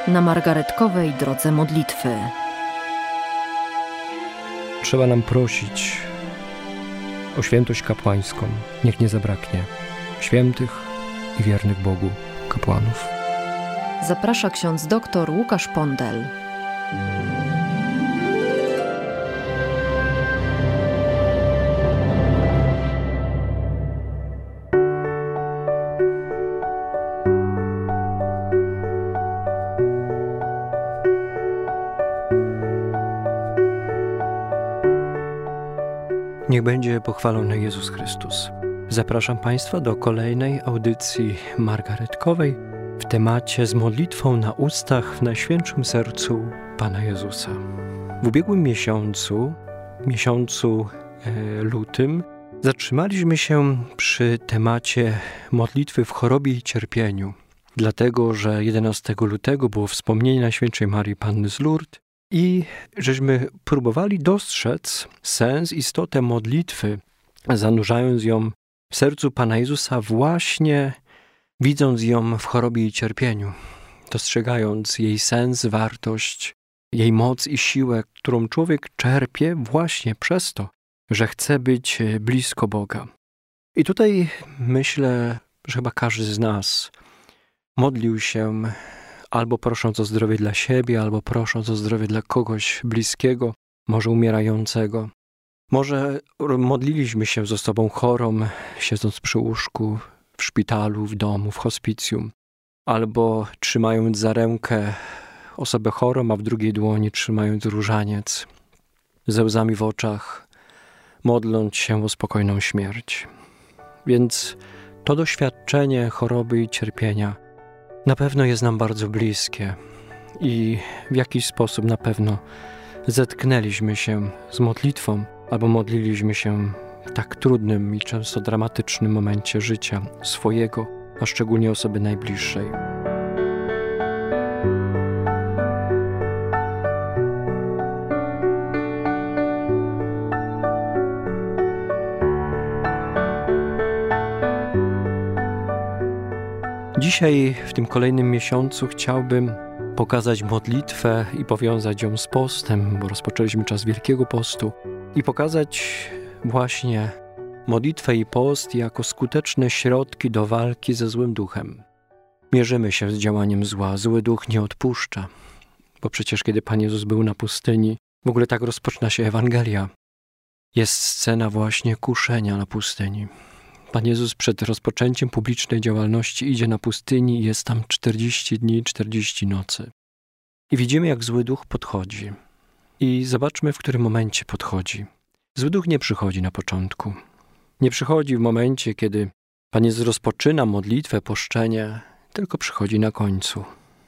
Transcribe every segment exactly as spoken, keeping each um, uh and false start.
na margaretkowej drodze modlitwy. Trzeba nam prosić o świętość kapłańską. Niech nie zabraknie świętych i wiernych Bogu kapłanów. Zaprasza ksiądz doktor Łukasz Pondel. Niech będzie pochwalony Jezus Chrystus. Zapraszam Państwa do kolejnej audycji margaretkowej w temacie z modlitwą na ustach w Najświętszym Sercu Pana Jezusa. W ubiegłym miesiącu, miesiącu e, lutym, zatrzymaliśmy się przy temacie modlitwy w chorobie i cierpieniu, dlatego że jedenastego lutego było wspomnienie Najświętszej Marii Panny z Lourdes i żeśmy próbowali dostrzec sens, istotę modlitwy, zanurzając ją w sercu Pana Jezusa, właśnie widząc ją w chorobie i cierpieniu, dostrzegając jej sens, wartość, jej moc i siłę, którą człowiek czerpie właśnie przez to, że chce być blisko Boga. I tutaj myślę, że chyba każdy z nas modlił się albo prosząc o zdrowie dla siebie, albo prosząc o zdrowie dla kogoś bliskiego, może umierającego. Może modliliśmy się z osobą chorą, siedząc przy łóżku, w szpitalu, w domu, w hospicjum, albo trzymając za rękę osobę chorą, a w drugiej dłoni trzymając różaniec, ze łzami w oczach, modląc się o spokojną śmierć. Więc to doświadczenie choroby i cierpienia na pewno jest nam bardzo bliskie i w jakiś sposób na pewno zetknęliśmy się z modlitwą albo modliliśmy się w tak trudnym i często dramatycznym momencie życia swojego, a szczególnie osoby najbliższej. Dzisiaj, w tym kolejnym miesiącu, chciałbym pokazać modlitwę i powiązać ją z postem, bo rozpoczęliśmy czas Wielkiego Postu, i pokazać właśnie modlitwę i post jako skuteczne środki do walki ze złym duchem. Mierzymy się z działaniem zła. Zły duch nie odpuszcza, bo przecież kiedy Pan Jezus był na pustyni, w ogóle tak rozpoczyna się Ewangelia. Jest scena właśnie kuszenia na pustyni. Pan Jezus przed rozpoczęciem publicznej działalności idzie na pustyni i jest tam czterdzieści dni i czterdzieści nocy. I widzimy, jak zły duch podchodzi. I zobaczmy, w którym momencie podchodzi. Zły duch nie przychodzi na początku. Nie przychodzi w momencie, kiedy Pan Jezus rozpoczyna modlitwę, poszczenie, tylko przychodzi na końcu.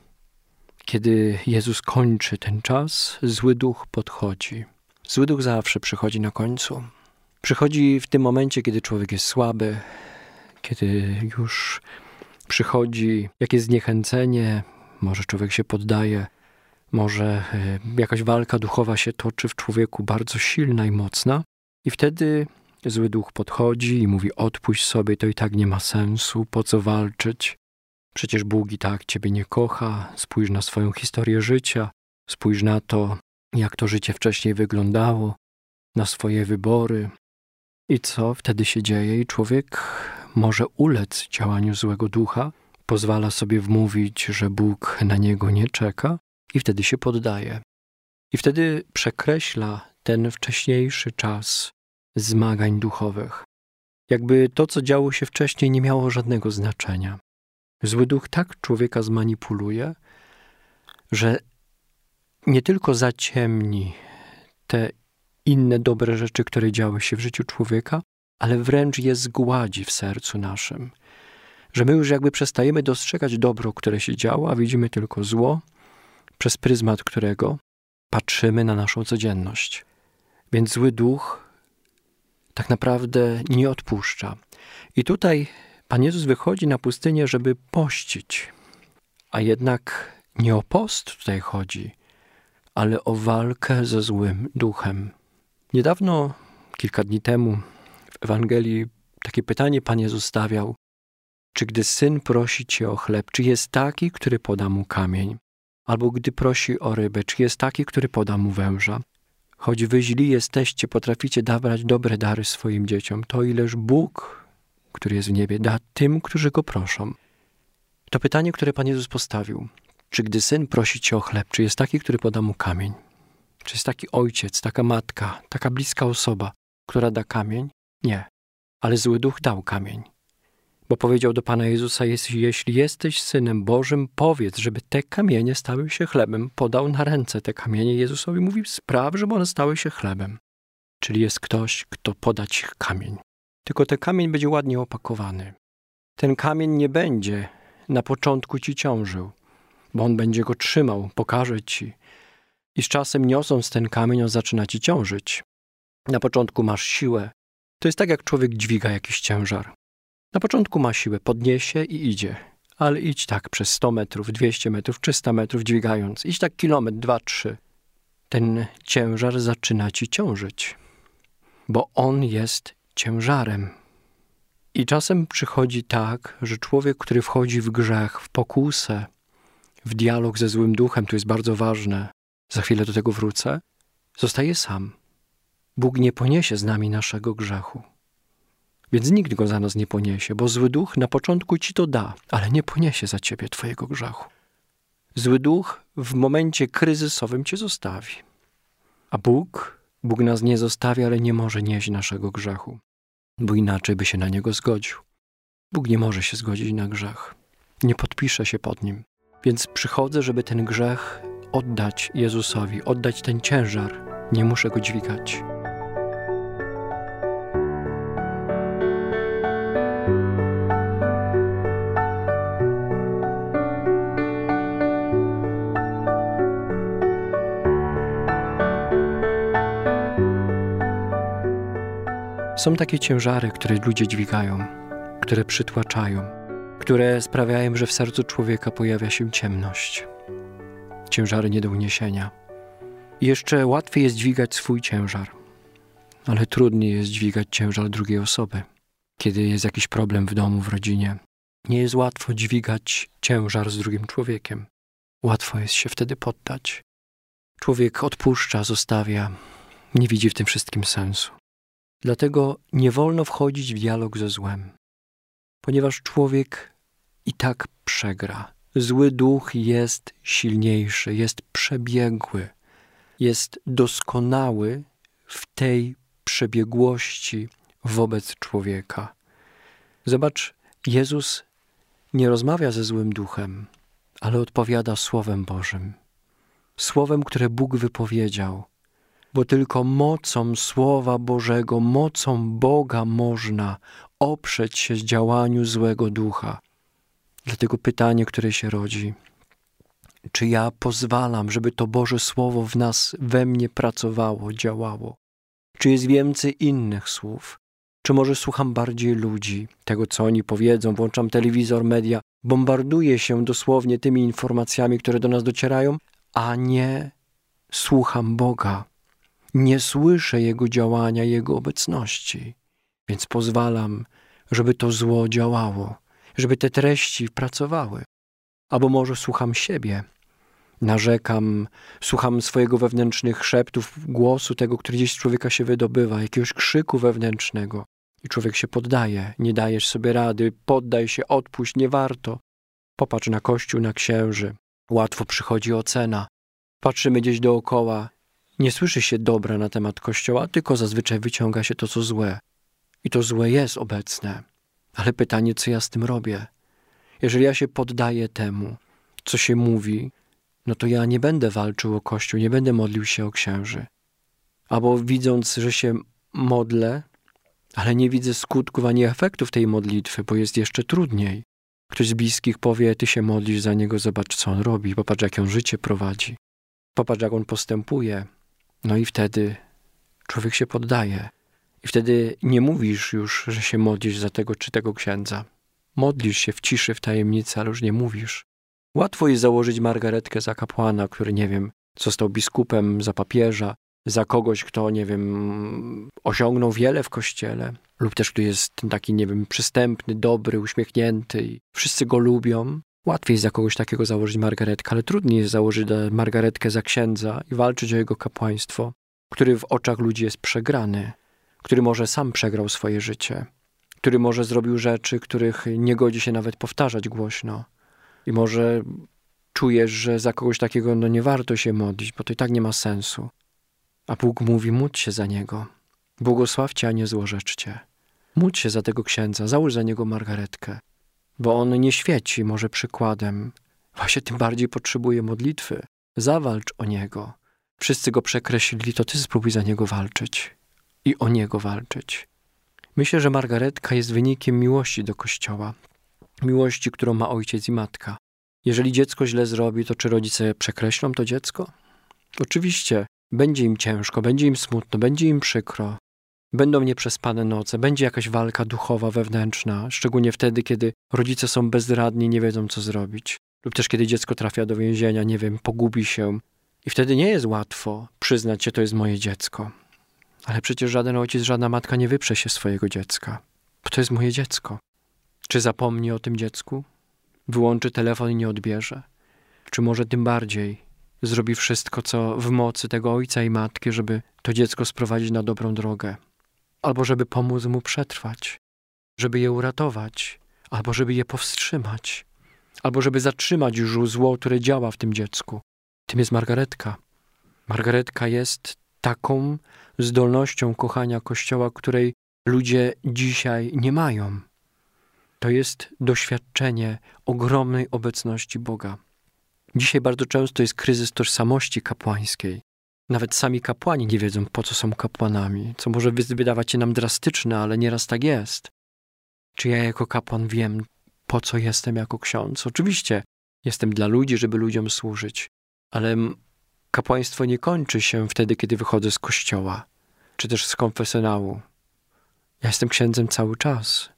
Kiedy Jezus kończy ten czas, zły duch podchodzi. Zły duch zawsze przychodzi na końcu. Przychodzi w tym momencie, kiedy człowiek jest słaby, kiedy już przychodzi jakieś zniechęcenie, może człowiek się poddaje, może jakaś walka duchowa się toczy w człowieku bardzo silna i mocna i wtedy zły duch podchodzi i mówi: odpuść sobie, to i tak nie ma sensu, po co walczyć? Przecież Bóg i tak ciebie nie kocha, spójrz na swoją historię życia, spójrz na to, jak to życie wcześniej wyglądało, na swoje wybory. I co wtedy się dzieje? I człowiek może ulec działaniu złego ducha, pozwala sobie wmówić, że Bóg na niego nie czeka i wtedy się poddaje. I wtedy przekreśla ten wcześniejszy czas zmagań duchowych. Jakby to, co działo się wcześniej, nie miało żadnego znaczenia. Zły duch tak człowieka zmanipuluje, że nie tylko zaciemni te inne dobre rzeczy, które działy się w życiu człowieka, ale wręcz je zgładzi w sercu naszym. Że my już jakby przestajemy dostrzegać dobro, które się działo, a widzimy tylko zło, przez pryzmat którego patrzymy na naszą codzienność. Więc zły duch tak naprawdę nie odpuszcza. I tutaj Pan Jezus wychodzi na pustynię, żeby pościć. A jednak nie o post tutaj chodzi, ale o walkę ze złym duchem. Niedawno, kilka dni temu, w Ewangelii takie pytanie Pan Jezus stawiał: czy gdy syn prosi cię o chleb, czy jest taki, który poda mu kamień? Albo gdy prosi o rybę, czy jest taki, który poda mu węża? Choć wy źli jesteście, potraficie dawać dobre dary swoim dzieciom, to ileż Bóg, który jest w niebie, da tym, którzy Go proszą. To pytanie, które Pan Jezus postawił. Czy gdy syn prosi cię o chleb, czy jest taki, który poda mu kamień? Czy jest taki ojciec, taka matka, taka bliska osoba, która da kamień? Nie. Ale zły duch dał kamień. Bo powiedział do Pana Jezusa, jeśli jesteś Synem Bożym, powiedz, żeby te kamienie stały się chlebem. Podał na ręce te kamienie. Jezusowi mówi, spraw, żeby one stały się chlebem. Czyli jest ktoś, kto poda ci kamień. Tylko ten kamień będzie ładnie opakowany. Ten kamień nie będzie na początku ci ciążył, bo on będzie go trzymał, pokaże ci. I z czasem niosąc ten kamień, on zaczyna ci ciążyć. Na początku masz siłę. To jest tak, jak człowiek dźwiga jakiś ciężar. Na początku ma siłę, podniesie i idzie. Ale idź tak przez sto metrów, dwieście metrów, trzysta metrów dźwigając. Idź tak kilometr, dwa, trzy. Ten ciężar zaczyna ci ciążyć. Bo on jest ciężarem. I czasem przychodzi tak, że człowiek, który wchodzi w grzech, w pokusę, w dialog ze złym duchem, to jest bardzo ważne, za chwilę do tego wrócę, zostaje sam. Bóg nie poniesie z nami naszego grzechu. Więc nikt go za nas nie poniesie, bo zły duch na początku ci to da, ale nie poniesie za ciebie twojego grzechu. Zły duch w momencie kryzysowym cię zostawi. A Bóg, Bóg nas nie zostawi, ale nie może nieść naszego grzechu, bo inaczej by się na niego zgodził. Bóg nie może się zgodzić na grzech. Nie podpisze się pod nim. Więc przychodzę, żeby ten grzech oddać Jezusowi, oddać ten ciężar. Nie muszę go dźwigać. Są takie ciężary, które ludzie dźwigają, które przytłaczają, które sprawiają, że w sercu człowieka pojawia się ciemność. Ciężary nie do uniesienia. I jeszcze łatwiej jest dźwigać swój ciężar, ale trudniej jest dźwigać ciężar drugiej osoby. Kiedy jest jakiś problem w domu, w rodzinie, nie jest łatwo dźwigać ciężar z drugim człowiekiem. Łatwo jest się wtedy poddać. Człowiek odpuszcza, zostawia, nie widzi w tym wszystkim sensu. Dlatego nie wolno wchodzić w dialog ze złem, ponieważ człowiek i tak przegra. Zły duch jest silniejszy, jest przebiegły, jest doskonały w tej przebiegłości wobec człowieka. Zobacz, Jezus nie rozmawia ze złym duchem, ale odpowiada Słowem Bożym. Słowem, które Bóg wypowiedział. Bo tylko mocą Słowa Bożego, mocą Boga można oprzeć się działaniu złego ducha. Dlatego pytanie, które się rodzi, czy ja pozwalam, żeby to Boże Słowo w nas, we mnie pracowało, działało? Czy jest więcej innych słów? Czy może słucham bardziej ludzi, tego co oni powiedzą, włączam telewizor, media, bombarduję się dosłownie tymi informacjami, które do nas docierają, a nie słucham Boga. Nie słyszę Jego działania, Jego obecności, więc pozwalam, żeby to zło działało, żeby te treści pracowały. Albo może słucham siebie, narzekam, słucham swojego wewnętrznych szeptów, głosu tego, który gdzieś z człowieka się wydobywa, jakiegoś krzyku wewnętrznego i człowiek się poddaje, nie dajesz sobie rady, poddaj się, odpuść, nie warto. Popatrz na Kościół, na księży, łatwo przychodzi ocena, patrzymy gdzieś dookoła, nie słyszy się dobra na temat Kościoła, tylko zazwyczaj wyciąga się to, co złe. I to złe jest obecne. Ale pytanie, co ja z tym robię? Jeżeli ja się poddaję temu, co się mówi, no to ja nie będę walczył o Kościół, nie będę modlił się o księży. Albo widząc, że się modlę, ale nie widzę skutków ani efektów tej modlitwy, bo jest jeszcze trudniej. Ktoś z bliskich powie, ty się modlisz za niego, zobacz, co on robi, popatrz, jak on życie prowadzi. Popatrz, jak on postępuje. No i wtedy człowiek się poddaje. I wtedy nie mówisz już, że się modlisz za tego czy tego księdza. Modlisz się w ciszy, w tajemnicy, ale już nie mówisz. Łatwo jest założyć margaretkę za kapłana, który, nie wiem, został biskupem, za papieża, za kogoś, kto, nie wiem, osiągnął wiele w Kościele. Lub też, kto jest taki, nie wiem, przystępny, dobry, uśmiechnięty i wszyscy go lubią. Łatwiej za kogoś takiego założyć margaretkę, ale trudniej jest założyć margaretkę za księdza i walczyć o jego kapłaństwo, który w oczach ludzi jest przegrany, który może sam przegrał swoje życie, który może zrobił rzeczy, których nie godzi się nawet powtarzać głośno. I może czujesz, że za kogoś takiego no nie warto się modlić, bo to i tak nie ma sensu. A Bóg mówi, módl się za niego. Błogosławcie, a nie złorzeczcie. Módl się za tego księdza, załóż za niego margaretkę, bo on nie świeci może przykładem. Właśnie tym bardziej potrzebuje modlitwy. Zawalcz o niego. Wszyscy go przekreślili, to ty spróbuj za niego walczyć i o niego walczyć. Myślę, że margaretka jest wynikiem miłości do Kościoła. Miłości, którą ma ojciec i matka. Jeżeli dziecko źle zrobi, to czy rodzice przekreślą to dziecko? Oczywiście, będzie im ciężko, będzie im smutno, będzie im przykro. Będą nieprzespane noce, będzie jakaś walka duchowa, wewnętrzna, szczególnie wtedy, kiedy rodzice są bezradni, nie wiedzą, co zrobić. Lub też kiedy dziecko trafia do więzienia, nie wiem, pogubi się. I wtedy nie jest łatwo przyznać się, to jest moje dziecko. Ale przecież żaden ojciec, żadna matka nie wyprze się swojego dziecka. Bo to jest moje dziecko. Czy zapomni o tym dziecku? Wyłączy telefon i nie odbierze? Czy może tym bardziej zrobi wszystko, co w mocy tego ojca i matki, żeby to dziecko sprowadzić na dobrą drogę? Albo żeby pomóc mu przetrwać, żeby je uratować, albo żeby je powstrzymać, albo żeby zatrzymać już zło, które działa w tym dziecku. Tym jest margaretka. Margaretka jest taką zdolnością kochania Kościoła, której ludzie dzisiaj nie mają. To jest doświadczenie ogromnej obecności Boga. Dzisiaj bardzo często jest kryzys tożsamości kapłańskiej. Nawet sami kapłani nie wiedzą, po co są kapłanami, co może wydawać się nam drastyczne, ale nieraz tak jest. Czy ja jako kapłan wiem, po co jestem jako ksiądz? Oczywiście jestem dla ludzi, żeby ludziom służyć, ale kapłaństwo nie kończy się wtedy, kiedy wychodzę z kościoła, czy też z konfesjonału. Ja jestem księdzem cały czas.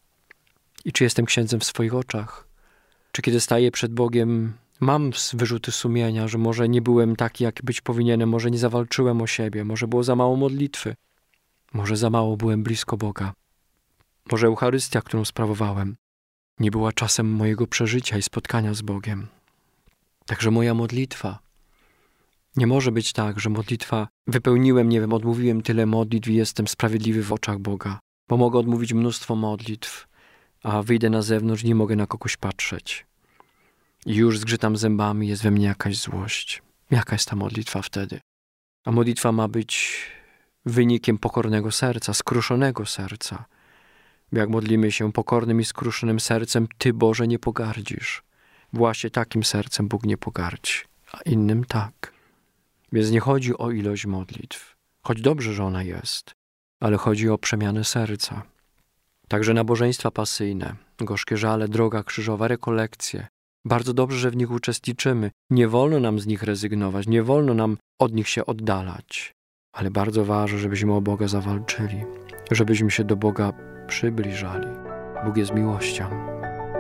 I czy jestem księdzem w swoich oczach? Czy kiedy staję przed Bogiem, mam wyrzuty sumienia, że może nie byłem taki, jak być powinienem, może nie zawalczyłem o siebie, może było za mało modlitwy, może za mało byłem blisko Boga. Może Eucharystia, którą sprawowałem, nie była czasem mojego przeżycia i spotkania z Bogiem. Także moja modlitwa. Nie może być tak, że modlitwa wypełniłem, nie wiem, odmówiłem tyle modlitw i jestem sprawiedliwy w oczach Boga. Bo mogę odmówić mnóstwo modlitw, a wyjdę na zewnątrz, nie mogę na kogoś patrzeć. I już zgrzytam zębami, jest we mnie jakaś złość. Jaka jest ta modlitwa wtedy? A modlitwa ma być wynikiem pokornego serca, skruszonego serca. Bo jak modlimy się pokornym i skruszonym sercem, Ty, Boże, nie pogardzisz. Właśnie takim sercem Bóg nie pogardzi, a innym tak. Więc nie chodzi o ilość modlitw, choć dobrze, że ona jest, ale chodzi o przemianę serca. Także nabożeństwa pasyjne, gorzkie żale, droga krzyżowa, rekolekcje. Bardzo dobrze, że w nich uczestniczymy. Nie wolno nam z nich rezygnować, nie wolno nam od nich się oddalać. Ale bardzo ważne, żebyśmy o Boga zawalczyli, żebyśmy się do Boga przybliżali. Bóg jest miłością.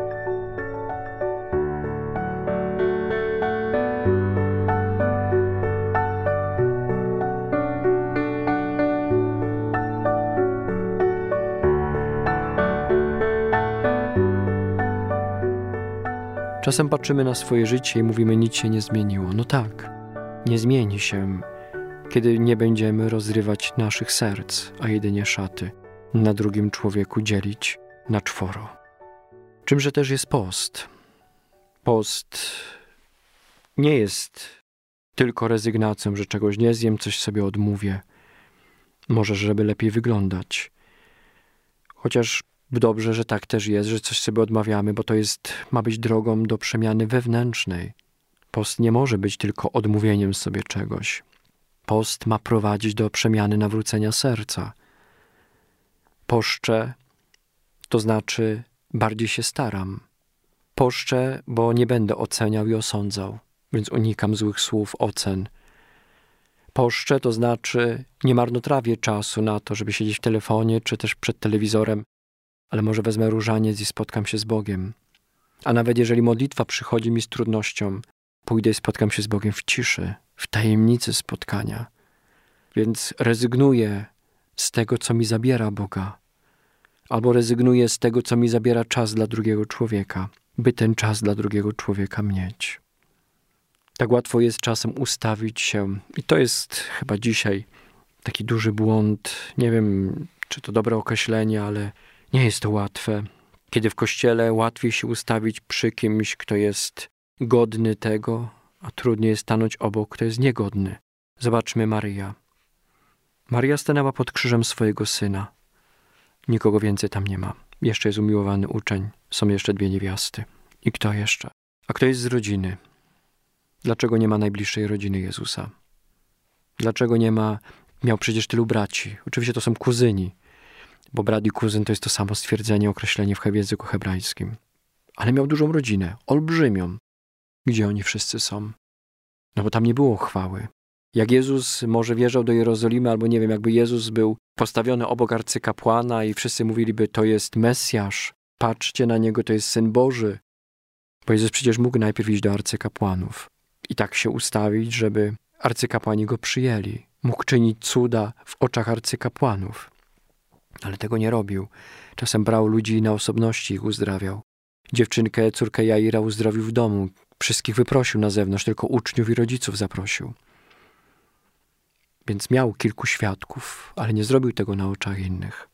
Czasem patrzymy na swoje życie i mówimy, nic się nie zmieniło. No tak, nie zmieni się, kiedy nie będziemy rozrywać naszych serc, a jedynie szaty na drugim człowieku dzielić na czworo. Czymże też jest post? Post nie jest tylko rezygnacją, że czegoś nie zjem, coś sobie odmówię. Może, żeby lepiej wyglądać. Chociaż dobrze, że tak też jest, że coś sobie odmawiamy, bo to jest, ma być drogą do przemiany wewnętrznej. Post nie może być tylko odmówieniem sobie czegoś. Post ma prowadzić do przemiany nawrócenia serca. Poszczę, to znaczy bardziej się staram. Poszczę, bo nie będę oceniał i osądzał, więc unikam złych słów, ocen. Poszczę, to znaczy nie marnotrawię czasu na to, żeby siedzieć w telefonie czy też przed telewizorem, ale może wezmę różaniec i spotkam się z Bogiem. A nawet jeżeli modlitwa przychodzi mi z trudnością, pójdę i spotkam się z Bogiem w ciszy, w tajemnicy spotkania. Więc rezygnuję z tego, co mi zabiera Boga. Albo rezygnuję z tego, co mi zabiera czas dla drugiego człowieka. by ten czas dla drugiego człowieka mieć. Tak łatwo jest czasem ustawić się i to jest chyba dzisiaj taki duży błąd. Nie wiem, czy to dobre określenie, ale nie jest to łatwe. Kiedy w kościele łatwiej się ustawić przy kimś, kto jest godny tego, a trudniej jest stanąć obok, kto jest niegodny. Zobaczmy Maryja. Maryja stanęła pod krzyżem swojego syna. Nikogo więcej tam nie ma. Jeszcze jest umiłowany uczeń. Są jeszcze dwie niewiasty. I kto jeszcze? A kto jest z rodziny? Dlaczego nie ma najbliższej rodziny Jezusa? Dlaczego nie ma... Miał przecież tylu braci. Oczywiście to są kuzyni, bo brat i kuzyn to jest to samo stwierdzenie, określenie w języku hebrajskim. Ale miał dużą rodzinę, olbrzymią. Gdzie oni wszyscy są? No bo tam nie było chwały. Jak Jezus może wjeżdżał do Jerozolimy, albo nie wiem, jakby Jezus był postawiony obok arcykapłana i wszyscy mówiliby, to jest Mesjasz, patrzcie na Niego, to jest Syn Boży. Bo Jezus przecież mógł najpierw iść do arcykapłanów i tak się ustawić, żeby arcykapłani Go przyjęli. Mógł czynić cuda w oczach arcykapłanów. Ale tego nie robił. Czasem brał ludzi na osobności i ich uzdrawiał. Dziewczynkę, córkę Jaira uzdrowił w domu. Wszystkich wyprosił na zewnątrz, tylko uczniów i rodziców zaprosił. Więc miał kilku świadków, ale nie zrobił tego na oczach innych.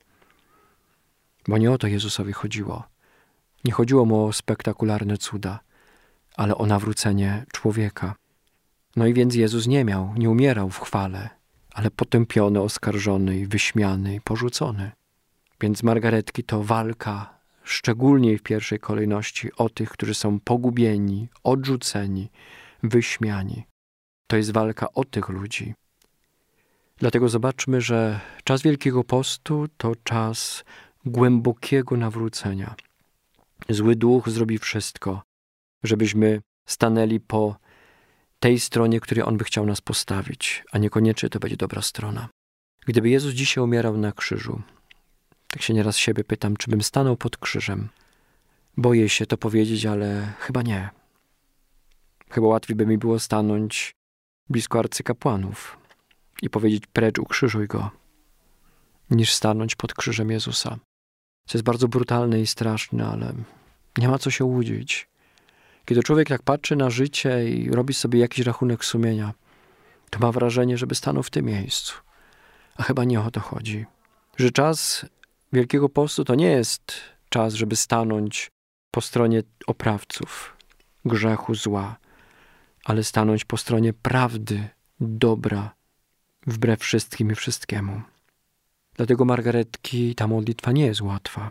Bo nie o to Jezusowi chodziło. Nie chodziło mu o spektakularne cuda, ale o nawrócenie człowieka. No i więc Jezus nie miał, nie umierał w chwale, ale potępiony, oskarżony, i wyśmiany i porzucony. Więc Margaretki to walka, szczególnie w pierwszej kolejności, o tych, którzy są pogubieni, odrzuceni, wyśmiani. To jest walka o tych ludzi. Dlatego zobaczmy, że czas Wielkiego Postu to czas głębokiego nawrócenia. Zły duch zrobi wszystko, żebyśmy stanęli po tej stronie, której On by chciał nas postawić, a niekoniecznie to będzie dobra strona. Gdyby Jezus dzisiaj umierał na krzyżu, tak się nieraz siebie pytam, czy bym stanął pod krzyżem. Boję się to powiedzieć, ale chyba nie. Chyba łatwiej by mi było stanąć blisko arcykapłanów i powiedzieć, precz, ukrzyżuj Go, niż stanąć pod krzyżem Jezusa. To jest bardzo brutalne i straszne, ale nie ma co się łudzić. Kiedy człowiek tak patrzy na życie i robi sobie jakiś rachunek sumienia, to ma wrażenie, żeby stanął w tym miejscu. A chyba nie o to chodzi. Że czas Wielkiego Postu to nie jest czas, żeby stanąć po stronie oprawców, grzechu, zła, ale stanąć po stronie prawdy, dobra, wbrew wszystkim i wszystkiemu. Dlatego, Margaretki, ta modlitwa nie jest łatwa.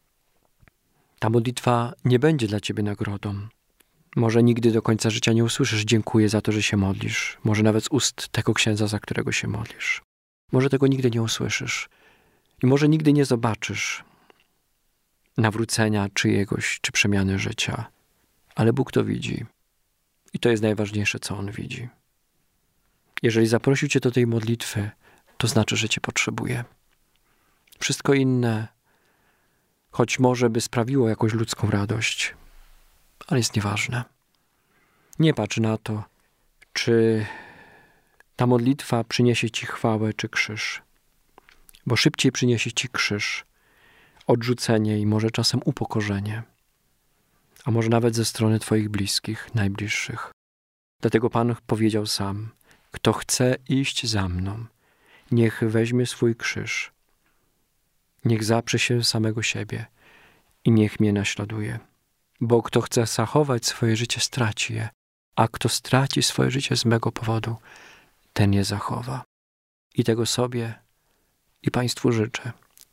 Ta modlitwa nie będzie dla ciebie nagrodą. Może nigdy do końca życia nie usłyszysz dziękuję za to, że się modlisz. Może nawet z ust tego księdza, za którego się modlisz. Może tego nigdy nie usłyszysz. I może nigdy nie zobaczysz nawrócenia czyjegoś, czy przemiany życia. Ale Bóg to widzi. I to jest najważniejsze, co On widzi. Jeżeli zaprosił cię do tej modlitwy, to znaczy, że cię potrzebuje. Wszystko inne, choć może by sprawiło jakąś ludzką radość, ale jest nieważne. Nie patrz na to, czy ta modlitwa przyniesie ci chwałę, czy krzyż. Bo szybciej przyniesie ci krzyż, odrzucenie i może czasem upokorzenie. A może nawet ze strony twoich bliskich, najbliższych. Dlatego Pan powiedział sam, kto chce iść za mną, niech weźmie swój krzyż. Niech zaprze się samego siebie i niech mnie naśladuje. Bo kto chce zachować swoje życie, straci je, a kto straci swoje życie z mego powodu, ten je zachowa. I tego sobie i Państwu życzę.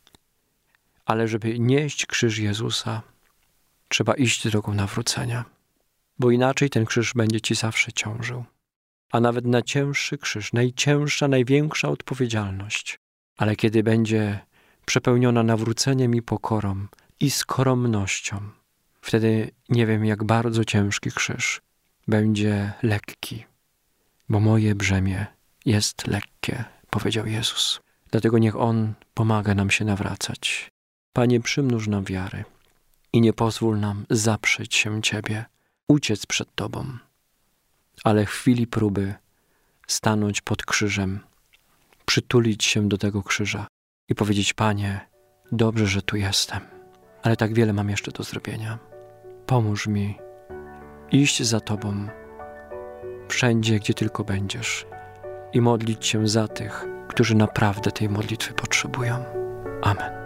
Ale żeby nieść krzyż Jezusa, trzeba iść drogą nawrócenia, bo inaczej ten krzyż będzie ci zawsze ciążył. A nawet najcięższy krzyż, najcięższa, największa odpowiedzialność, ale kiedy będzie przepełniona nawróceniem i pokorą i skromnością, wtedy nie wiem, jak bardzo ciężki krzyż będzie lekki, bo moje brzemię jest lekkie, powiedział Jezus. Dlatego niech On pomaga nam się nawracać. Panie, przymnóż nam wiary i nie pozwól nam zaprzeć się Ciebie, uciec przed Tobą, ale w chwili próby stanąć pod krzyżem, przytulić się do tego krzyża i powiedzieć, Panie, dobrze, że tu jestem, ale tak wiele mam jeszcze do zrobienia. pomóż mi iść za Tobą wszędzie, gdzie tylko będziesz i modlić się za tych, którzy naprawdę tej modlitwy potrzebują. Amen.